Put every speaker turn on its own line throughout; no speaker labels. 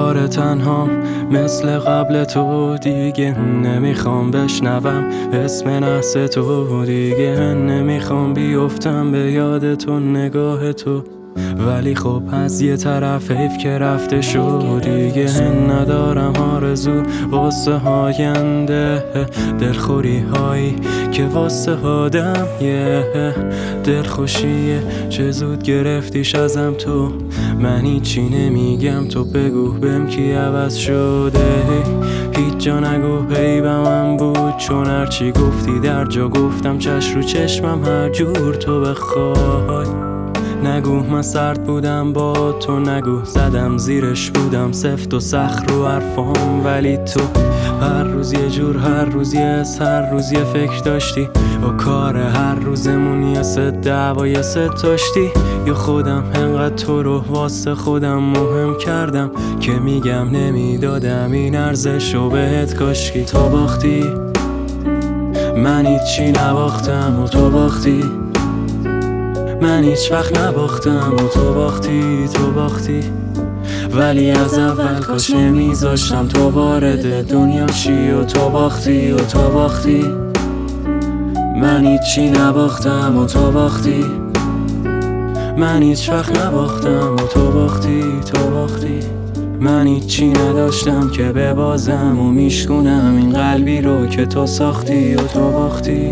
دوباره تنهام مثل قبل تو، دیگه نمیخوام بشنوم اسم نحس تو، دیگه نمیخوام بیفتم به یاد تو نگاه تو. ولی خب از یه طرف حیف که رفته شد، دیگه ندارم آرزو واسه آینده. دلخوری هایی که واسه آدم یه دلخوشیه، چه زود گرفتیش ازم تو. من هیچی نمیگم، تو بگو بهم کی عوض شده. هیچ جا نگو حیبم من بود، چون هرچی گفتی در جا گفتم. چش رو چشمم هر جور تو بخوای. نگو من سرد بودم با تو، نگو زدم زیرش بودم سفت و سخت رو حرفام. ولی تو هر روز یه جور، هر روز یه حس، هر روز یه فکر داشتی. و کار هر روزمون یه سه دعوا یه سه تاشتی. یا خودم انقدر تو رو واسه خودم مهم کردم که میگم نمیدادم این ارزشو بهت. کاشکی تو باختی، من هیچی نباختم و تو باختی. من هیچ وقت نباختم و تو باختی، تو باختی. ولی از اول کاش نمیذاشتم تو وارد دنیا شی و تو باختی و تو باختی. من هیچی نباختم و تو باختی. من هیچ وقت نباختم و تو باختی، تو باختی. من هیچی نداشتم که ببازم و میشکنم این قلبی رو که تو ساختی و تو باختی.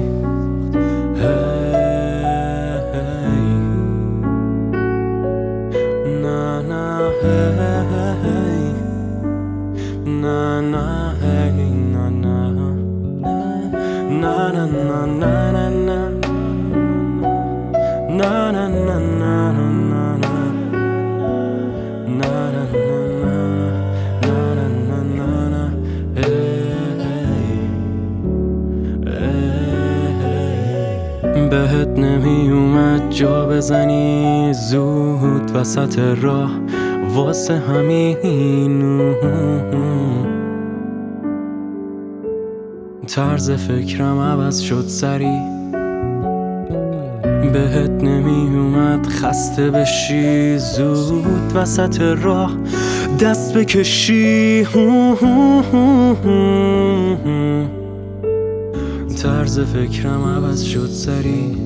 Na na hey na na na na na na na na na na na na بهت نمی اومد جا بزنی زود وسط راه، واسه همین طرز فکرم عوض شد سری. بهت نمی اومد خسته بشی زود وسط راه دست بکشی. طرز فکرم عوض شد سری.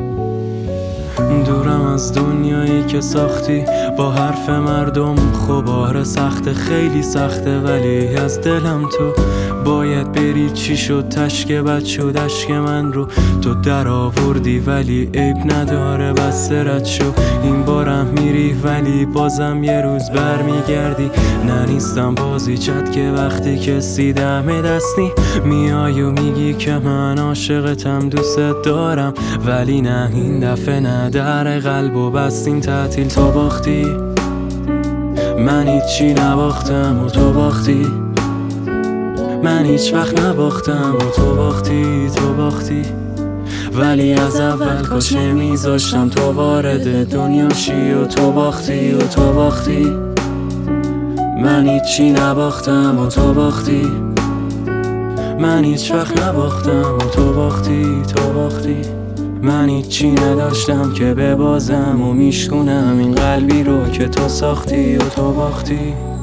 دورم از دنیایی که ساختی با حرف مردم. خب سخته، خیلی سخته، ولی از دلم تو باید بری. چی شد تشک بد شد اشک من رو تو در آوردی، ولی عیب نداره بس رد شو. این بارم میری ولی بازم یه روز بر میگردی. نیستم بازیچت که وقتی که سیدم دستی میای و میگی که من عاشقتم دوست دارم. ولی نه این دفعه نه، در قلب و بستیم تعطیل. تو باختی، من هیچی نباختم و تو باختی. من هیچ وقت نباختم و تو باختی، تو باختی. ولی از اول کاش نمیذاشتم تو وارد دنیا شی و تو باختی و تو باختی. من هیچی نباختم و تو باختی. من هیچ وقت نباختم و تو باختی، تو باختی. من هیچی نداشتم که ببازم و میشکنم این قلبی رو که تو ساختی و تو باختی.